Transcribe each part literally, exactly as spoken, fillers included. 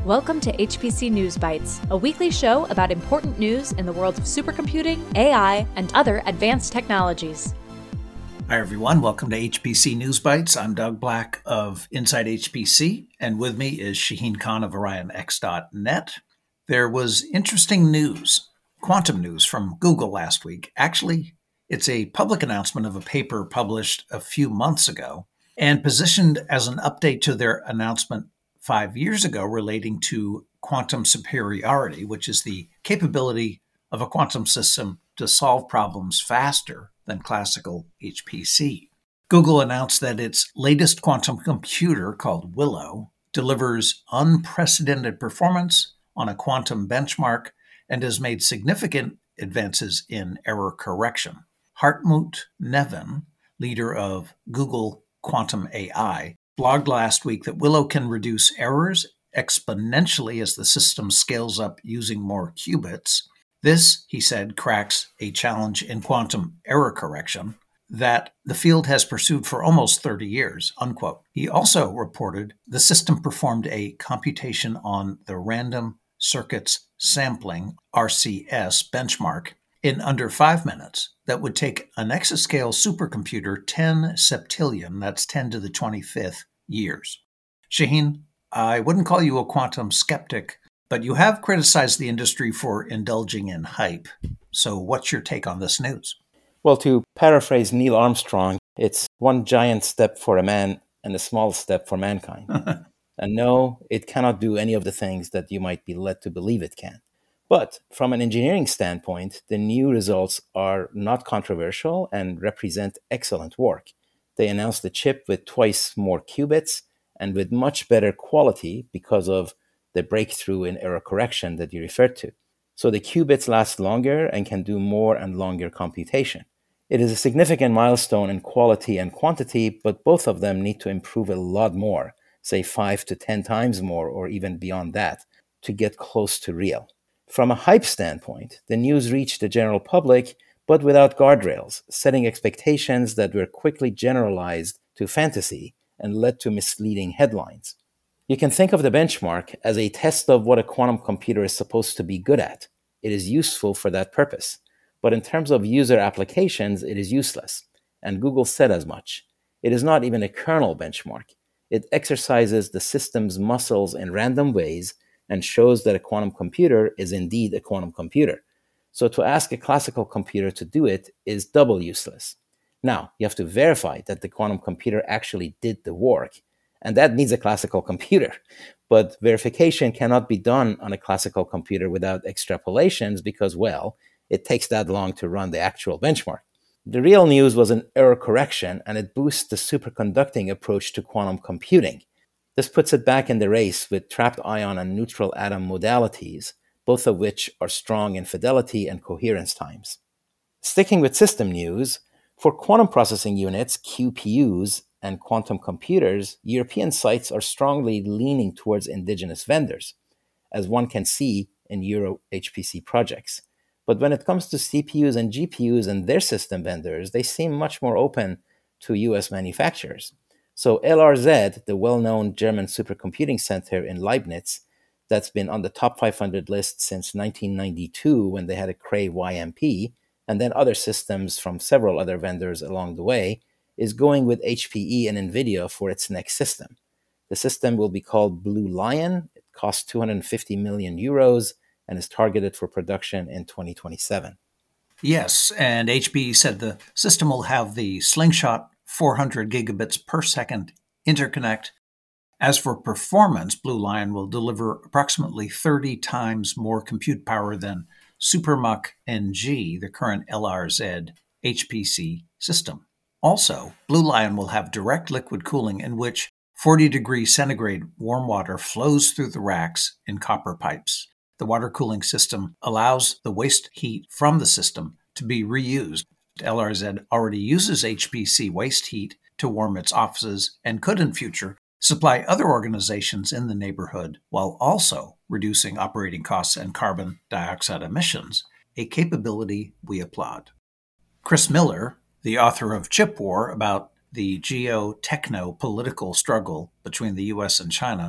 Welcome to H P C News Bites, a weekly show about important news in the world of supercomputing, A I, and other advanced technologies. Hi, everyone. Welcome to H P C News Bites. I'm Doug Black of Inside H P C, and with me is Shaheen Khan of Orion X dot net. There was interesting news, quantum news from Google last week. Actually, it's a public announcement of a paper published a few months ago and positioned as an update to their announcement five years ago relating to quantum superiority, which is the capability of a quantum system to solve problems faster than classical H P C. Google announced that its latest quantum computer, called Willow, delivers unprecedented performance on a quantum benchmark and has made significant advances in error correction. Hartmut Neven, leader of Google Quantum A I, blogged last week that Willow can reduce errors exponentially as the system scales up using more qubits. This, he said, cracks a challenge in quantum error correction that the field has pursued for almost thirty years, unquote. He also reported the system performed a computation on the random circuits sampling, R C S, benchmark in under five minutes that would take an exascale supercomputer ten septillion, that's ten to the twenty-fifth, years. Shaheen, I wouldn't call you a quantum skeptic, but you have criticized the industry for indulging in hype. So what's your take on this news? Well, to paraphrase Neil Armstrong, it's one giant step for a man and a small step for mankind. And no, it cannot do any of the things that you might be led to believe it can. But from an engineering standpoint, the new results are not controversial and represent excellent work. They announced a chip with twice more qubits and with much better quality because of the breakthrough in error correction that you referred to. So the qubits last longer and can do more and longer computation. It is a significant milestone in quality and quantity, but both of them need to improve a lot more, say five to ten times more or even beyond that, to get close to real. From a hype standpoint, the news reached the general public, but without guardrails, setting expectations that were quickly generalized to fantasy and led to misleading headlines. You can think of the benchmark as a test of what a quantum computer is supposed to be good at. It is useful for that purpose. But in terms of user applications, it is useless. And Google said as much. It is not even a kernel benchmark. It exercises the system's muscles in random ways and shows that a quantum computer is indeed a quantum computer. So to ask a classical computer to do it is double useless. Now, you have to verify that the quantum computer actually did the work, and that needs a classical computer. But verification cannot be done on a classical computer without extrapolations because, well, it takes that long to run the actual benchmark. The real news was an error correction, and it boosts the superconducting approach to quantum computing. This puts it back in the race with trapped ion and neutral atom modalities, both of which are strong in fidelity and coherence times. Sticking with system news, for quantum processing units, Q P Us, and quantum computers, European sites are strongly leaning towards indigenous vendors, as one can see in Euro H P C projects. But when it comes to C P Us and G P Us and their system vendors, they seem much more open to U S manufacturers. So L R Z, the well-known German supercomputing center in Leibniz, that's been on the top five hundred list since nineteen ninety-two when they had a Cray Y M P, and then other systems from several other vendors along the way, is going with H P E and NVIDIA for its next system. The system will be called Blue Lion. It costs two hundred fifty million euros and is targeted for production in twenty twenty-seven. Yes, and H P E said the system will have the Slingshot four hundred gigabits per second interconnect. As for performance, Blue Lion will deliver approximately thirty times more compute power than SuperMUC N G, the current L R Z H P C system. Also, Blue Lion will have direct liquid cooling in which forty degrees centigrade warm water flows through the racks in copper pipes. The water cooling system allows the waste heat from the system to be reused. L R Z already uses H P C waste heat to warm its offices and could in future supply other organizations in the neighborhood while also reducing operating costs and carbon dioxide emissions, a capability we applaud. Chris Miller, the author of Chip War about the geo-techno-political struggle between the U S and China,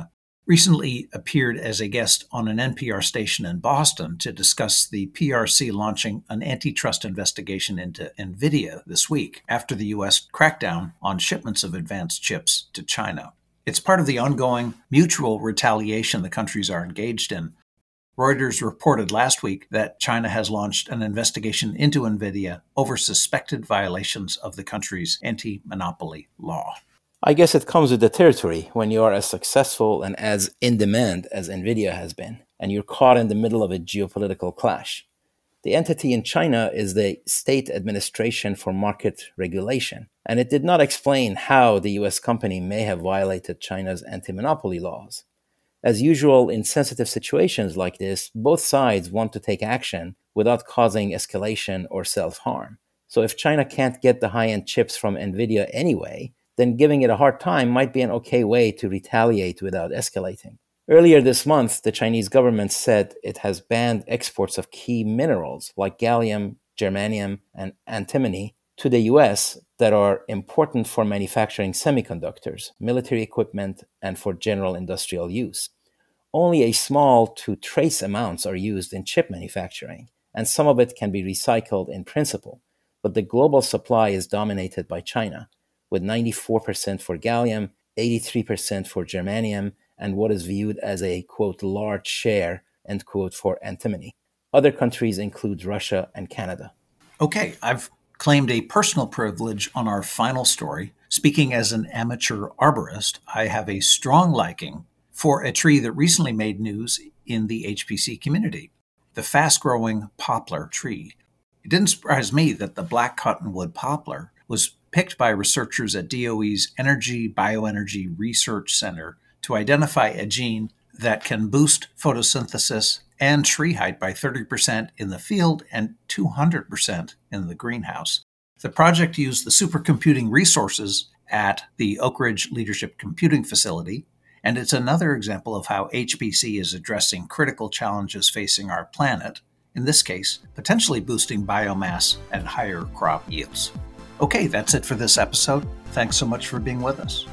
recently appeared as a guest on an N P R station in Boston to discuss the P R C launching an antitrust investigation into NVIDIA this week after the U S crackdown on shipments of advanced chips to China. It's part of the ongoing mutual retaliation the countries are engaged in. Reuters reported last week that China has launched an investigation into NVIDIA over suspected violations of the country's anti-monopoly law. I guess it comes with the territory when you are as successful and as in demand as NVIDIA has been, and you're caught in the middle of a geopolitical clash. The entity in China is the State Administration for Market Regulation, and it did not explain how the U S company may have violated China's anti-monopoly laws. As usual, in sensitive situations like this, both sides want to take action without causing escalation or self-harm. So if China can't get the high-end chips from NVIDIA anyway, then giving it a hard time might be an okay way to retaliate without escalating. Earlier this month, the Chinese government said it has banned exports of key minerals like gallium, germanium, and antimony to the U S that are important for manufacturing semiconductors, military equipment, and for general industrial use. Only a small to trace amounts are used in chip manufacturing, and some of it can be recycled in principle, but the global supply is dominated by China, with ninety-four percent for gallium, eighty-three percent for germanium, and what is viewed as a, quote, large share, end quote, for antimony. Other countries include Russia and Canada. Okay, I've claimed a personal privilege on our final story. Speaking as an amateur arborist, I have a strong liking for a tree that recently made news in the H P C community, the fast-growing poplar tree. It didn't surprise me that the black cottonwood poplar was picked by researchers at D O E's Energy Bioenergy Research Center to identify a gene that can boost photosynthesis and tree height by thirty percent in the field and two hundred percent in the greenhouse. The project used the supercomputing resources at the Oak Ridge Leadership Computing Facility, and it's another example of how H P C is addressing critical challenges facing our planet, in this case, potentially boosting biomass and higher crop yields. Okay, that's it for this episode. Thanks so much for being with us.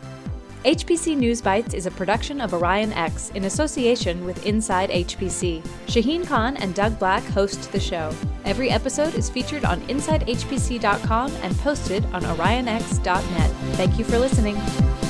H P C News Bites is a production of Orion X in association with Inside H P C. Shaheen Khan and Doug Black host the show. Every episode is featured on inside h p c dot com and posted on orion x dot net. Thank you for listening.